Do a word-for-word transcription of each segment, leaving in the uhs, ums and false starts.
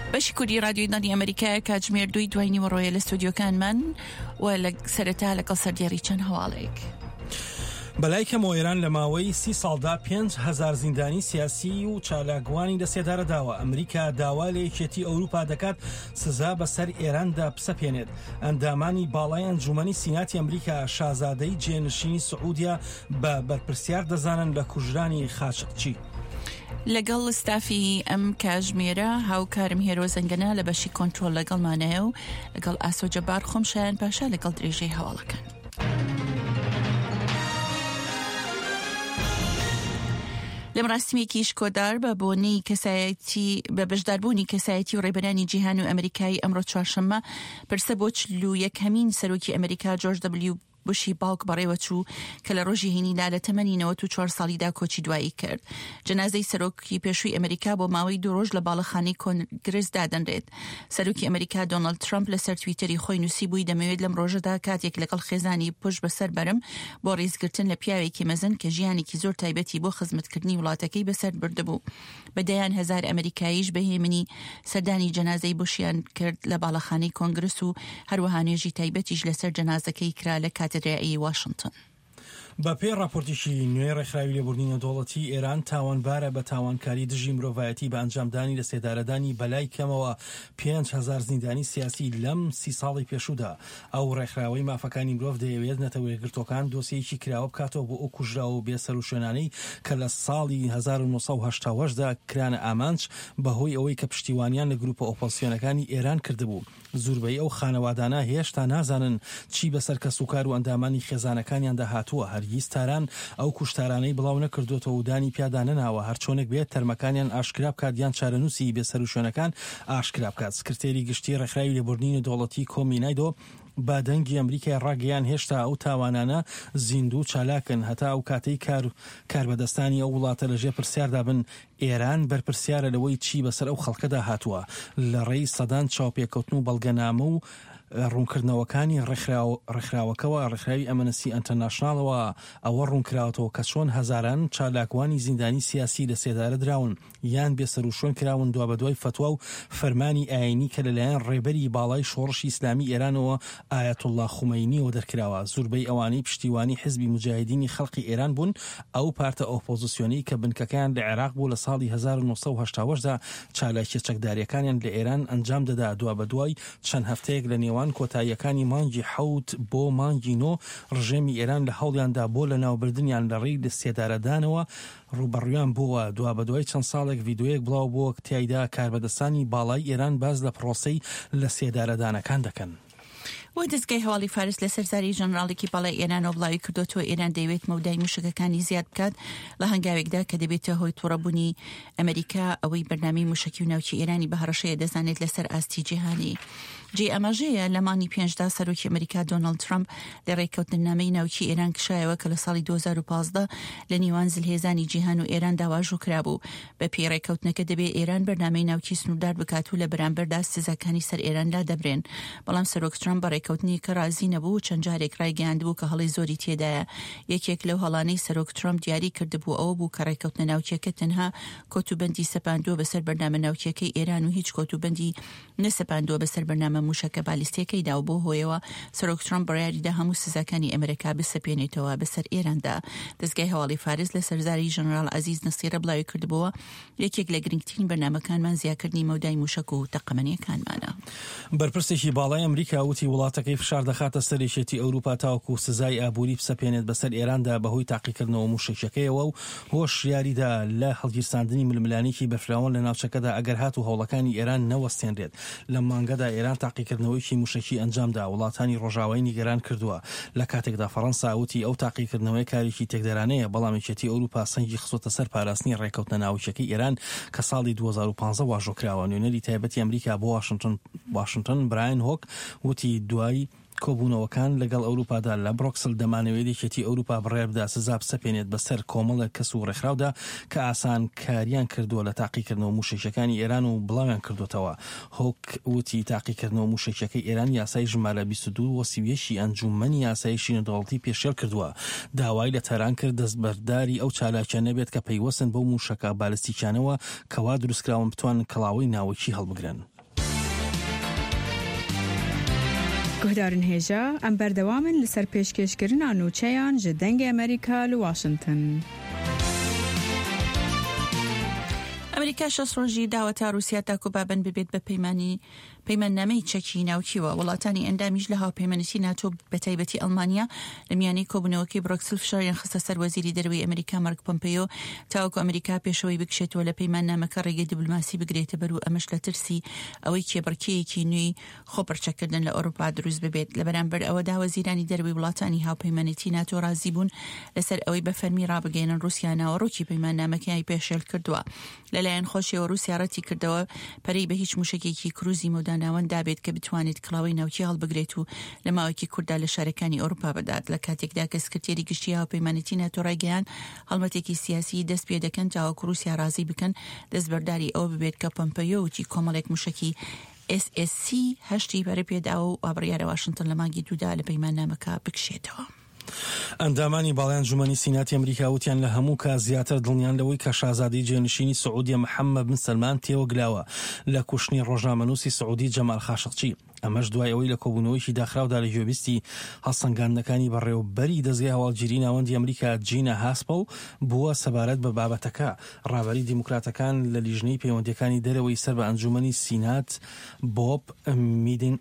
بەشی کوردی رادیۆی دانی ئەمریکا کاتژمێر دوی دوای نیوەڕۆیە لە ستودیۆکانمان و لە سەرەتا لەگەڵ سەردیاری چەند هەواڵەیەک. بەلای کەمەوە ئێران لە ماوەی سی ساڵدا پێنج هەزار زیندانی سیاسی و چالاکوانی لەسێدارە داوە. ئەمریکا داوا لە یەکێتی ئەوروپا دەکات سزا بەسەر ئێراندا پسەپێنێت. ئەندامانی باڵای ئەنجومەنی سیناتی ئەمریکا شازادەی جێنشینی سعودیا بە بەرپرسیار دەزانن لە کوژرانی خاشقچی. لەگەڵ ستافی ئەم کاژمێرە هاوکارم هێرۆ زەنگەنە لە بەشی کۆنترۆل لەگەڵمانەیە و لەگەڵ ئاسۆ جەبار خۆمشایان پاشا لەگەڵ درێژەی هەواڵەکان. لە مەراسیمێکیش کۆدار بە بۆنەی کەسایەتی بە بەشداربوونی کەسایەتی و ڕێبەرانی جیهان و ئەمریکای ئەمڕۆ چوارشەممە پرسە بۆ چلو یەکەمین سەرۆکی ئەمریکا جۆرج دەبلیو بوشی باوک بەڕێوە چوو کە لە ڕۆژی هینیدا لە تەمەنی نەوەت و چوار ساڵیدا کۆچی دوایی کرد. جەنازەی سەرۆکی پێشووی ئەمریکا بۆ ماوەی دوو ڕۆژ لە باڵەخانەی کۆنگرس دادەنرێت. سەرۆکی ئەمریکا دۆناڵد ترامپ لەسەر تویتەری خۆی نووسی بووی دەمەوێت لەم ڕۆژەدا کاتێک لەگەڵ خێزانی پشت بەسەر بەرم بۆ ڕێزگرتن لە پیاوێکی مەزن کە ژیانێکی زۆر تایبەتی بۆ خزمەتکردنی وڵاتەکەی بەسەر بردبوو. بەدەیان هەزار ئەمریکاییش بەهێمنی سەردانی جەنازەی بوشیان کرد لە باڵەخانەی کۆنگرس و هەروەها نوێژی تایبەتیش لەسەر جەنازەکەی کرا لە کاتدرایی واشنگتن. بە پێی راپۆرتێکی نوێ ڕێکخراوی لێبوردنی دەوڵەتی ئێران تاوانبارە بە تاوانکاری دژی مرۆڤایەتی بە ئەنجامدانی لە سێدارەدانی بەلای کەمەوە پێنج هەزار زیندانی سیاسی لەم سی ساڵی پێشوودا. ئەو ڕێکخراوەی مافەکانی مرۆڤ دەیەوێت نەتەوە یەکگرتوەکان دۆسیەکی کراوە بکاتەوە بۆ ئەو کوژرا و بێسەر و شوێنانەی کە لە ساڵی هەزار و نۆ سەد و هەشتا و هەشتدا کرانە ئامانج بەهۆی ئەوەی کە پشتیوانیان لە گروپە ئۆپۆزیسیۆنەکانی ئێران کردبوو. زۆربەی ئەو خانەوادانە هێشتا نازانن چی بەسەر کەسوکار و ئەندامانی خێزانەکانیاندا هاتووە. هەرگیز تاران ئەو کوشتارانەی بڵاو نەکردوێتەوە و دانی پیادا نەناوە. هەرچۆنێک بێت تەرمەکانیان ئاشکرا بکات یان چارەنووسی بێسەر و شوێنەکان ئاشکرا بکات. سکرتێری گشتی ڕێکخراوی لێبوردنی دەوڵەتی کۆمینایدۆ با دەنگی ئەمریکای ڕاگەیان هێشتا ئەو تاوانانە زیندوو چالاکن هەتا ئەو کاتەی کار کاربەدەستانی ئەو وڵاتە لەژێ پرسیاردا بن ئێران بەرپرسیارە لەوەی چی بەسەر ئەو خەڵکەدا هاتووە. لە ڕێی سەدان چاوپێکەوتن و بەڵگەنامە و ڕوونکردنەوەکانی ڕێکخراوەکەوە ڕێکخراوی ئەمەنسی ئەنتەرناشناڵەوە ئەوە ڕوونکراوەتەوە کە چۆن هەزاران چالاکوانی زیندانی سیاسی لە سێدارە دراون یان بێسەر و شوێن کراون دوا بەدوای فتووە و فەرمانی ئاینی کە لەلایەن ڕێبەری باڵای شۆڕشی ئیسلامی ئێرانەوە ئایەتوڵڵا خومەینیەوە دەرکراوە. زۆربەی ئەوانەی پشتیوانی حزبی مجاهدینی خەڵقی ئێران بوون ئەو پارتە ئۆپۆزیسیۆنی کە بنکەکان لە عێراق بوو لە ساڵی هەزار و نۆ سەد و هەشتا و هەشتدا چالاکی چەکداریەکانیان لە ئێران ئەنجام دەدا. دوا بەدوای چەند هەفتەیەک لە نێوان کۆتاییەکانی مانگی حەوت بۆ مانگی نۆ ڕژێمی ئێران لە هەوڵیاندا بۆ لە ناوبردنیان لە ڕێی لە سێدارەدانەوە ڕوبەڕویان بووە. دوا بەدوای چەند ساڵێک ڤیدۆیەک بڵاو بووە کە تیایدا کاربەدەستانی باڵای ئێران باز لە پرۆسەی لە سێدارەدانەکان دەکەن. و دەستگای هەواڵی فارس لە سەرزاری ژەنراڵێکی باڵای ئێرانەوە بڵاوی کردوتەوە ئێران دەیەوێت مەودای موشکەکانی زیاد بکات لە هەنگاوێکدا کە دەبێتە هۆی تووڕەبوونی ئەمریکا ئەوەی بەرنامەی موشکی و ناوچی ئێرانی بە هەڕەشەیە دەزانێت لەسەر ئاستی جیهانی. جێ ئەماژەیە لە مانی پێنجدا سەرۆکی ئەمریکا دۆناڵد ترامپ لە ڕێککەوتنامەی ناوچی ئێران کشایەوە کە لە ساڵی دوو هەزار و پانزدە لە نیوان زلهێزانی جیهان و ئێران داواژوو کرابوو. بە پێی ڕێککەوتنەکە دەبێت ئێران بەرنامەی ناوچی سنووردار بکات و لە بەرامبەردا سزاکانی سەر ئێراندا دەبرێن. بەڵام سەرۆک ترامپ بە ڕێککەوتنی کە رازی نەبوو چەند جارێک ڕایگەیاندبوو کە هەڵی زۆری تێدایە. یەکێک لەو هەڵانەی سەرۆک ترامپ دیاری کردبوو ئەوە بوو کە ڕێککەوتنە ناوچیەکە تەنها کۆتوبەندی سەپاندووە بەسەر بەرنامە ناوچیەکەی ئێران و هیچ کۆتوبەندی نەسەپاندووە بەسەر بەرنامە موشەکە بالیستیەکەیدا و بۆ هۆیەوە سەرۆک ترامپ بڕیاریدا هەموو سزاکانی ئەمریکا بسەپێنێتەوە بەسەر ئێراندا. دەستگای هەواڵی فارس لە سەرزاری ژەنراڵ عەزیز نەسیرە بڵاوی کردبووە یەکێک لە گرنگترین بەرنامەکانمان زیادکردنی مەودای موشک و تەقەمەنیەکانمانە. بەرپرسێکی باڵای ئەمریکا وتی وڵاتەکەی فشار دەخاتە سەرێشێتی ئەوروپا تاوەکو سزای ئابووری بسەپێنێت بەسەر ئێراندا بەهۆی تاقیکردنەوە موشکەکەیەوە و هۆش یاریدا لە هەڵگیرساندنی ململانێکی بەفراوان لە ناوچەکەدا ئەگەر هات و هەوڵەکانی ئێران نەوەستێنرێت. لە مانگەدا ئێران تاقیکردنەوەیکی موشکی ئەنجامدا وڵاتانی ڕۆژاوای نیگەران کردووە. لە کاتێکدا فەڕەنسا وتی ئەو تاقیکردنەوەی کارێکی تێکدەرانەیە بەڵام یەکێتی ئەوروپا سەنگی خستۆتە سەر پاراستنی ڕێککەوتنە ناوچەکەی ئێران کە ساڵی دوو هەزار و پانزدە واژۆکراوە. نوێنەری تایبەتی ئەمریکا بۆ واشنگتن واشنگتن برایان هۆک وتی دوای کۆبوونەوەکان لەگەڵ ئەوروپادا لە بڕۆکسل دەمانەوێت یەکێتی ئەوروپا بڕێ بدات سزا بسەپێنێت بەسەر کۆمەڵە کەس و ڕێکخراودا کە ئاسان کاریان کردووە لە تاقیکردنەوە موشکەکانی ئێران و بڵاویان کردوتەوە. هۆک وتی تاقیکردنەوە موشکەکەی ئێران یاسای ژمارە بیست و دوو وەسیویەشی ئەنجومەنی یاسایشی نەدەوڵەتی پێشێل کردووە. داوای لە تەران کرد دەستبەرداری ئەو چالاکیە نەبێت کە پەیوەستن بەو موشکە بالستیکانەوە کەوا دروستکراون بتوان کەڵاوەی ناوەکی هەڵبگرن. گهدارن هێژە ئەم بەردەوامن لەسەر پێشکەشکردنا نوچەیان ji dengê Amerîka li Washington. ئەمریکا شەش ڕۆژی داوەتا رووسیا تاکو بابەن ببێت بە پەیمانی پەیماننامەی چەکی ناوچیوە. وڵاتانی ئەندامیش لە هاوپەیمانیتی ناتۆ بە تایبەتی ئەڵمانیا لە میانەی کۆبوونەوەکی بڕۆکسل فشاریان خستە سەر وەزیری دەرەوەی ئەمریکا مارک پۆمپیۆ تاوەکو ئەمریکا پێشەوەی بکشێتەوە لە پەیماننامەکە ڕێگەی دیپلۆماسی بگرێتە بەرەو ئەمەش لە ترسی ئەوەی کێبڕکێیەکی نوێی خۆپەرچەکردن لە ئەوروپا دروست ببێت. لە بەرامبەر ئەوەدا وەزیرانی دەرەوەی وڵاتانی هاوپەیمانیتی ناتۆ رازی بوون لەسەر ئەوەی بە فەرمی ڕابگەێنن رووسیا ناوەڕۆکی پەیماننامەکەی پێشێل کردووە. لەلایەن خۆشیەوە رووسیا ڕەتی کردەوە پەرەی بە هیچ موشکێکی کروزی مۆداناوەند دابێت کە بتوانێت کڵاوی ناوچی هەڵبگرێت و لە ماوەیەکی کووردا لە شارەکانی ئەوروپا بدات. لە کاتێکدا کە سکرتێری گشتی هاوپەیمانیتی ناتۆ ڕایگەیان هەڵمەتێکی سیاسی دەست پێ دەکەن تاوەکو رووسیا رازی بکەن دەستبەرداری ئەوە ببێت کە پۆمپیۆ وتی کۆمەڵێک موشکی ئێس ئێس سی هەشتی بەرە پێداوە و ئابڕیارە واشنگتن لە مانگی دوودا لە پەیماننامەکە بکشێتەوە. ئەندامانی باڵیان ژمانی سیناتی ئەمریکا وتیان لە هەموو کا زیاتر دڵنیان لەوەی کە شازادەی جێنشینی سعودیە محەممەد بن سەلمان تێوەگلاوە لە کوشتنی ڕۆژنامەنووسی سعودی جەمال خاشقچی. ئەمەش دوای ئەوەی لە کۆبوونەوەیکی داخراودا لە گوێبیستی هەڵسەنگاندنەکانی بەڕێوەبەری دەزگای هەواڵگیری ناوەندی ئەمریکا جینە هاسپەڵ بووە سەبارەت بە بابەتەکە. ڕابەری دیموکراتەکان لە لیژنەی پەیوەندیەکانی دەرەوەی سەر بە ئەنجومەنی سینات بۆب میدن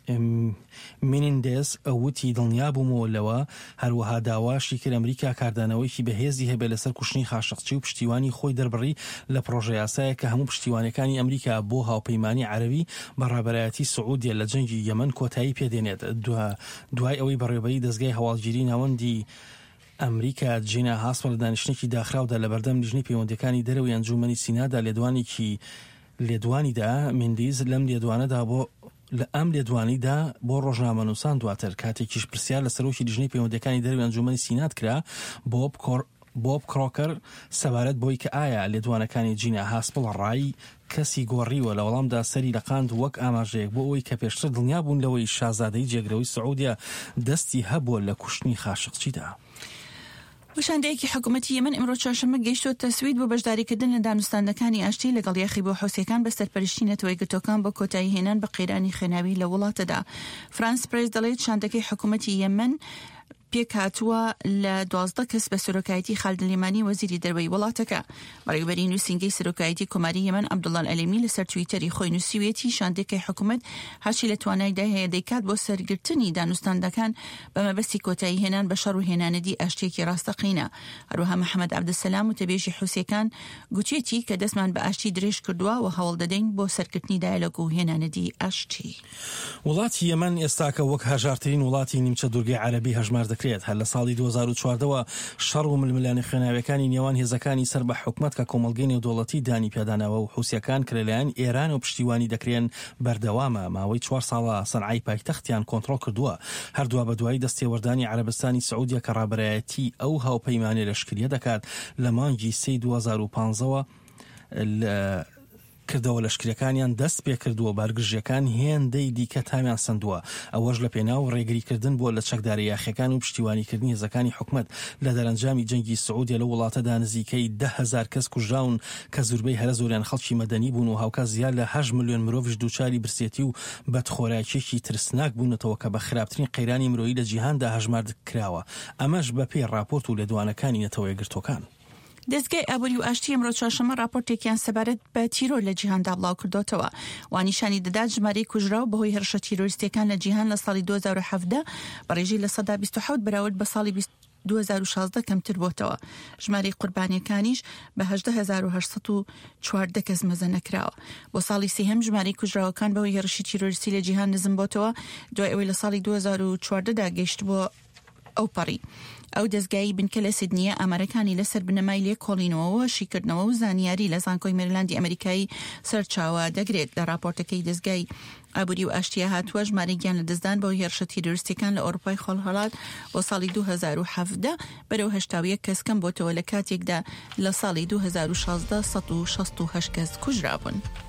مینندێز ئەوتی دڵنیا بوومەوە لەوە هەروەها داواشی کرد ئەمریکا کاردانەوەیکی بەهێزی هەبێ لەسەر کوشتنی خاشقچی و پشتیوانی خۆی دەربڕی لە پرۆژە یاسایە کە هەموو پشتیوانەکانی ئەمریکا بۆ هاوپەیمانی عەرەبی بەڕابەرایەتی سعودیە لە جەنگی یەمەن کۆتایی پێدێنێت. دوای ئەوەی بەڕێوەبەری دەستگای هەواڵگیری ناوەندی ئەمریکا جینە هاسپەڵ لە دانیشتێکی داخراودا لە بەردەم لیژنەی پەیوەندیەکانی دەرەوەی ئەنجومەنی سینادا لێدوانێکی لێدوانیدا مندیز لەم لێدوانەدا بۆ لە ئەم لێدوانیدا بۆ ڕۆژنامەنووسان دواتر کاتێکیش پرسیار لە سەرۆکی لیژنەی پەیوەندیەکانی دەرەوەی ئەنجومەنی سینات کرا بۆب بۆب کرۆکەر سەبارەت بۆی کە ئایا لێدوانەکانی جینە هاسپڵ ڕای کەسی گۆڕیوە لە وەڵامدا سەری لەقاند وەک ئاماژەیەک بۆ ئەوەی کە پێشتر دڵنیا بوون لەوەی شازادەی جێگرەوەی سعودیە دەستی هەبووە لە کوشتنی خاشقچیدا. وشاندەیەکی حکوومەتی یەمەن ئەمڕۆ چوارشەممە گەیشتۆتە سوید بۆ بەشداریکردن لە دانوستاندەکانی ئاشتی لەگەڵ یەخی بۆ حوسیەکان بە سەرپەرشتی نەتەوەی گرتوەکان بۆ کۆتایی هێنان بە قەیرانی خێناوی لە وڵاتەدا. فرانس پرێس دەڵێت شاندەکەی حکوومەتی یەمەن پێکاتووە لە دوازدە کەس بە سەرۆکایەتی خالدلیمانی وەزیری دەرەوەی وڵاتەکە. بەڕێوەبەری نووسینگەی سەرۆکایەتی کۆماری یەمەن عەبدوڵڵا ئەلێمی لەسەر تویتەری خۆی نووسیوێتی شاندەکەی حکوومەت هەرچی لە توانایدا هەیە دەیکات بۆ سەرگرتنی دانوستاندەکان بە مەبەستی کۆتایی هێنان بە شەڕ و هێنانەدی ئاشتێکی ڕاستەقینە. هەروەها محەممەد عەبدولسەلام وتەبێژی حوسیەکان گوتێتی کە دەستمان بە ئاشتی درێژ کردووە و هەوڵ دەدەین بۆ سەرکردنی دایلۆگ و هێنانەدی ئاشتی. وڵاتی یەمەن ئێستاکە وەک هەژارترین وڵاتی نیمچە دوورگەی عەرەبی هەژمار دەکرێت. هەر لە ساڵی دوو هەزار و چواردەوە شەڕ و ململانی خوێناویەکانی نێوان هێزەکانی سەر بە حکومەت کە کۆمەڵگەی نێودەوڵەتی دانی پێدانەوە و حوسیەکان کە لەلایەن ئێران و پشتیوانی دەکرێن بەردەوامە. ماوەی چوار ساڵە سەنعای پایتەختیان کۆنتڕۆڵ کردووە. هەردووە بە دوای دەستێوەردانی عەرەبستانی سعودیە کە ڕابەرایەتی ئەو هاوپەیمانێ لەشکریە دەکات لە مانگی سێی دوو هەزار و پانزەوە کردەوە لەشکریەکانیان دەست پێ کردووە بارگژیەکان هێندەی دیکە تامیان سندووە. ئەوەش لە پێناو ڕێگریکردن بۆ لە چەکداری یاخیەکان و پشتیوانیکردنی هێزەکانی حکومەت لە دەرەنجامی جەنگی سعودیە لە وڵاتەدا نزیکەی ده هەزار کەس کوژراون کە زۆربەی هەرە زۆریان خەڵکی مەدەنی بوون و هاوکات زیاد لە هەشت ملیۆن مرۆڤش دووچاری برسێتی و بەدخۆراکێکی ترسناک بوونەتەوە کە بە خراپترین قەیرانی مرۆیی لە جیهاندا هەژمار کراوە. ئەمەش بە پێی راپۆرت و لێدوانەکانی نەتەوەی گرتوەکان. دەستگای ئابووری و ئاشتی ئەمڕۆ چوارشەممە راپۆرتێکیان سەبارەت بە تیرۆر لە جیهاندا بڵاو کردوتەوە. وانیشانی دەدات ژمارەی کوژراو بەهۆی هێرشە تیرۆریستەکان لە جیهان لە ساڵی دوو هەزار و هەفت بەڕێژی لە سەدا بیست و حەوت بەراورد بە ساڵی دوو هەزار و شازدە کەمتر بۆتەوە. ژمارەی قوربانیەکانیش بە هەژدە هەزار و هەشت سەد و چواردە کەس مەزە نەکراوە. بۆ ساڵی سێهەم ژمارەی کوژراوەکان بەهۆی هێرشی تیرۆریستی لە جیهان نزم بۆتەوە دوای ئەوەی لە ساڵی دوو هەزار و چواردەدا گەیشت بۆ ئەو پەڕی. ئەو دەستگای بنکە لە سیدنیە ئامارەکانی لەسەر بنەمای لێ کۆڵینەوە شیکردنەوە و زانیاری لە زانکۆی مێریلاندی ئەمریکایی سەرچاوە دەگرێت. لە راپۆرتەکەی دەستگای ئابووری و ئاشتیە هاتووە ژمارەی گیان لە دەستدان بۆ هێرشە تیرۆریستەکان لە ئەوروپای خۆڵهەڵات بۆ ساڵی دوو هەزار و هەفت بەرەو هەشتا و یەک کەس کەم بۆتەوە لە کاتێکدا لە ساڵی دوو هەزار و شازدە سەد و شەست و هەشت کەس کوژرابوون.